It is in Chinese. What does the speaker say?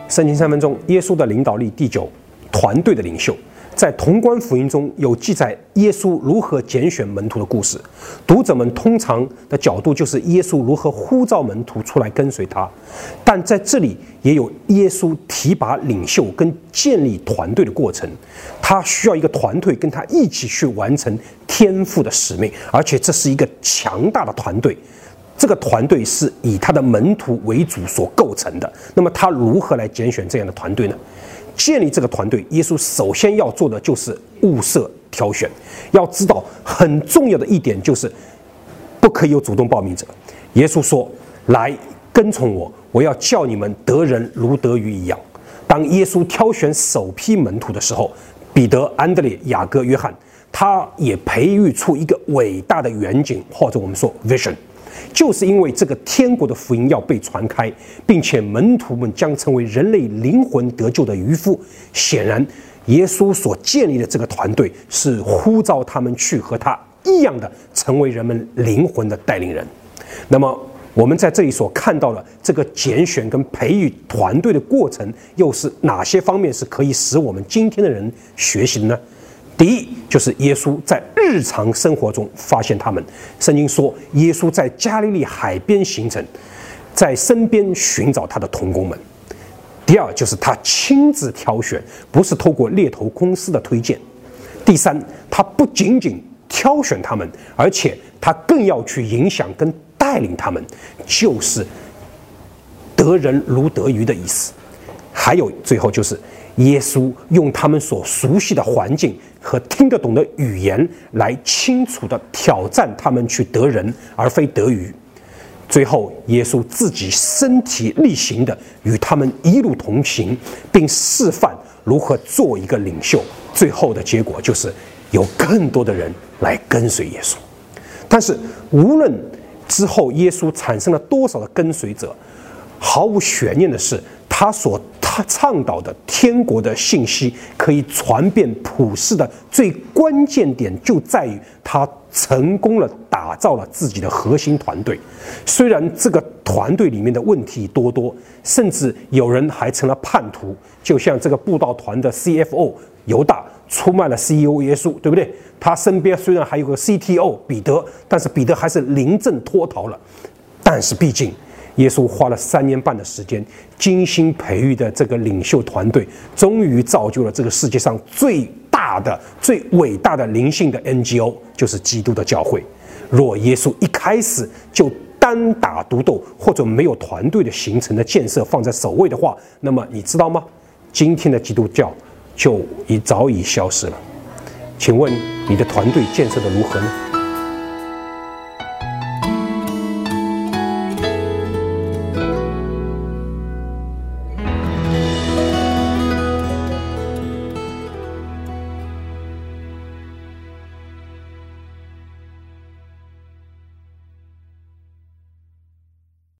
圣经3分钟，耶稣的领导力第9，团队的领袖。在同关福音中有记载耶稣如何拣选门徒的故事，读者们通常的角度就是耶稣如何呼召门徒出来跟随他，但在这里也有耶稣提拔领袖跟建立团队的过程，他需要一个团队跟他一起去完成天父的使命，而且这是一个强大的团队。这个团队是以他的门徒为主所构成的。那么他如何来拣选这样的团队呢？建立这个团队，耶稣首先要做的就是物色挑选。要知道很重要的一点就是不可以有主动报名者。耶稣说：“来跟从我，我要叫你们得人如得鱼一样。”当耶稣挑选首批门徒的时候，彼得、安德烈、雅各、约翰，他也培育出一个伟大的远景，或者我们说 vision。就是因为这个天国的福音要被传开，并且门徒们将成为人类灵魂得救的渔夫。显然，耶稣所建立的这个团队是呼召他们去和他一样的成为人们灵魂的带领人。那么，我们在这里所看到的这个拣选跟培育团队的过程，又是哪些方面是可以使我们今天的人学习的呢？第一，就是耶稣在日常生活中发现他们。圣经说，耶稣在加利利海边行程，在身边寻找他的同工们。第二，就是他亲自挑选，不是透过猎头公司的推荐。第三，他不仅仅挑选他们，而且他更要去影响跟带领他们，就是得人如得鱼的意思。还有最后就是耶稣用他们所熟悉的环境和听得懂的语言来清楚地挑战他们去得人，而非得鱼。最后，耶稣自己身体力行地与他们一路同行，并示范如何做一个领袖。最后的结果就是有更多的人来跟随耶稣。但是，无论之后耶稣产生了多少的跟随者，毫无悬念的是，他倡导的天国的信息可以传遍普世的最关键点就在于他成功了打造了自己的核心团队。虽然这个团队里面的问题多多，甚至有人还成了叛徒，就像这个布道团的 CFO 犹大出卖了 CEO 耶稣，对不对？他身边虽然还有个 CTO 彼得，但是彼得还是临阵脱逃了。但是毕竟耶稣花了3年半的时间，精心培育的这个领袖团队，终于造就了这个世界上最大的、最伟大的灵性的 NGO， 就是基督的教会。若耶稣一开始就单打独斗，或者没有团队的形成的建设放在首位的话，那么你知道吗？今天的基督教就早已消失了。请问你的团队建设的如何呢？